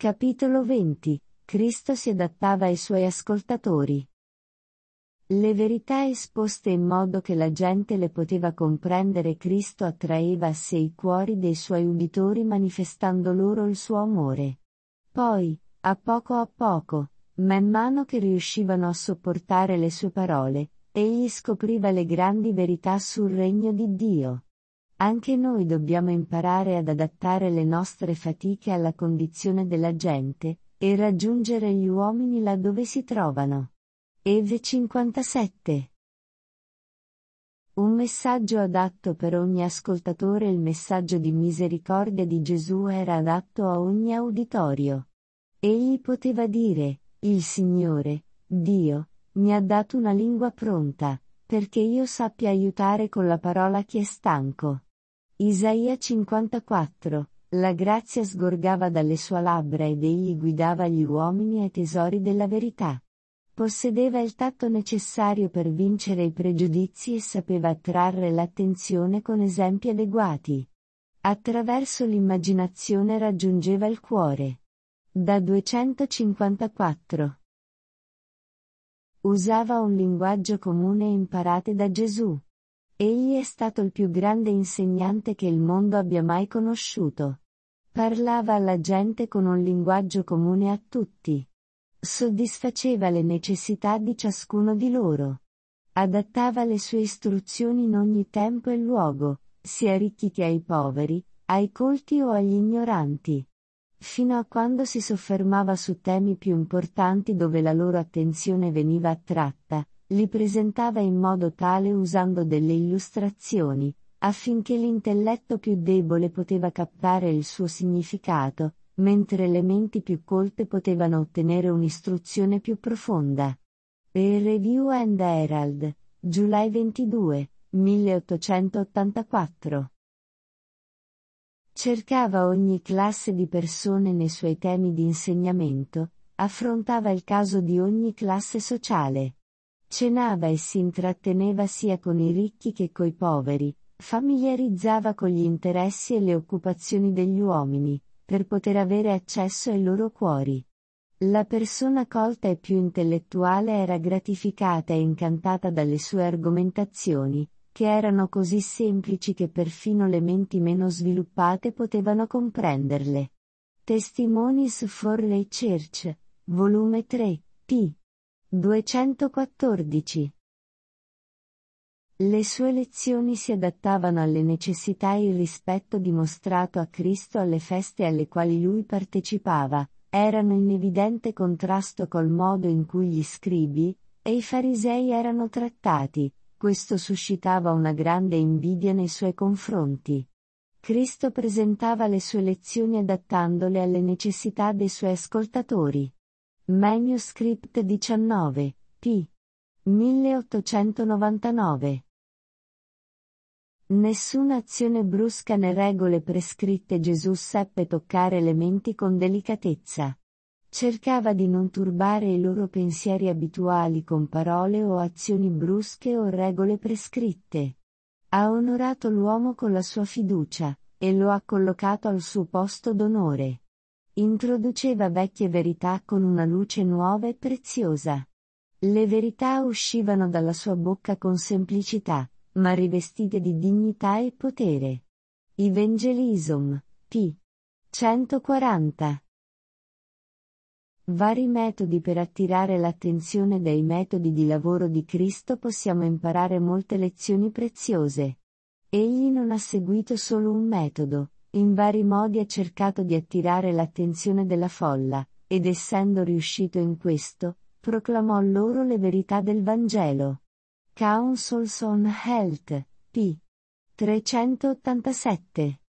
Capitolo 20. Cristo si adattava ai suoi ascoltatori. Le verità esposte in modo che la gente le poteva comprendere. Cristo attraeva a sé i cuori dei suoi uditori manifestando loro il suo amore. Poi, a poco, man mano che riuscivano a sopportare le sue parole, egli scopriva le grandi verità sul regno di Dio. Anche noi dobbiamo imparare ad adattare le nostre fatiche alla condizione della gente, e raggiungere gli uomini laddove si trovano. Eve 57. Un messaggio adatto per ogni ascoltatore. Il messaggio di misericordia di Gesù era adatto a ogni uditorio. Egli poteva dire: il Signore, Dio, mi ha dato una lingua pronta, perché io sappia aiutare con la parola chi è stanco. Isaia 54. La grazia sgorgava dalle sue labbra ed egli guidava gli uomini ai tesori della verità. Possedeva il tatto necessario per vincere i pregiudizi e sapeva attrarre l'attenzione con esempi adeguati. Attraverso l'immaginazione raggiungeva il cuore. Da 254. Usava un linguaggio comune imparato da Gesù. Egli è stato il più grande insegnante che il mondo abbia mai conosciuto. Parlava alla gente con un linguaggio comune a tutti. Soddisfaceva le necessità di ciascuno di loro. Adattava le sue istruzioni in ogni tempo e luogo, sia ai ricchi che ai poveri, ai colti o agli ignoranti. Fino a quando si soffermava su temi più importanti dove la loro attenzione veniva attratta, li presentava in modo tale usando delle illustrazioni, affinché l'intelletto più debole poteva captare il suo significato, mentre le menti più colte potevano ottenere un'istruzione più profonda. A Review and Herald, July 22, 1884. Cercava ogni classe di persone nei suoi temi di insegnamento, affrontava il caso di ogni classe sociale. Cenava e si intratteneva sia con i ricchi che coi poveri, familiarizzava con gli interessi e le occupazioni degli uomini, per poter avere accesso ai loro cuori. La persona colta e più intellettuale era gratificata e incantata dalle sue argomentazioni, che erano così semplici che perfino le menti meno sviluppate potevano comprenderle. Testimonies for the Church, volume 3, p. 214. Le sue lezioni si adattavano alle necessità e il rispetto dimostrato a Cristo alle feste alle quali lui partecipava, erano in evidente contrasto col modo in cui gli scribi e i farisei erano trattati. Questo suscitava una grande invidia nei suoi confronti. Cristo presentava le sue lezioni adattandole alle necessità dei suoi ascoltatori. Manuscript 19, p. 1899. Nessuna azione brusca né regole prescritte. Gesù seppe toccare le menti con delicatezza. Cercava di non turbare i loro pensieri abituali con parole o azioni brusche o regole prescritte. Ha onorato l'uomo con la sua fiducia, e lo ha collocato al suo posto d'onore. Introduceva vecchie verità con una luce nuova e preziosa. Le verità uscivano dalla sua bocca con semplicità, ma rivestite di dignità e potere. Evangelism, p. 140. Vari metodi per attirare l'attenzione. Dai metodi di lavoro di Cristo possiamo imparare molte lezioni preziose. Egli non ha seguito solo un metodo, in vari modi ha cercato di attirare l'attenzione della folla, ed essendo riuscito in questo, proclamò loro le verità del Vangelo. Counsels on Health, p. 387.